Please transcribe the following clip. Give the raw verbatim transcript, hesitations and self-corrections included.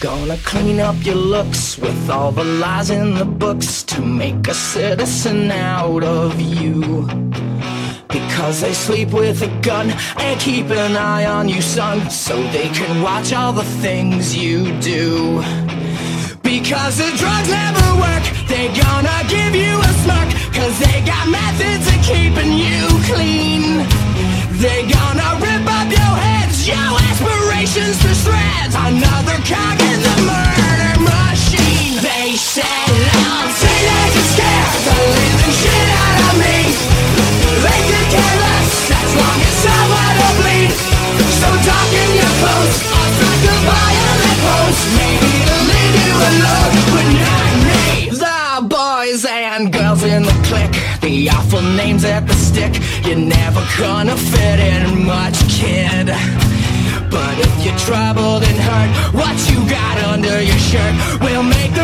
Gonna clean up your looks with all the lies in the books to make a citizen out of you. Because they sleep with a gun and keep an eye on you, son, so they can watch all the things you do. Because the drugs never work, they gonna give you a smirk, cause they got methods of keeping you clean. They gonna rip up your heads, your aspirations to shreds, another cog in the murder machine. They said I'm teenage and scared the living shit out of me. They could care less as long as someone will bleed. So darken your clothes, or strike a violent pose, maybe to leave you alone, but not me. The boys and girls in the clique, the awful names that the stick. You're never gonna fit in much, kid. But if you're troubled and hurt, what you got under your shirt will make the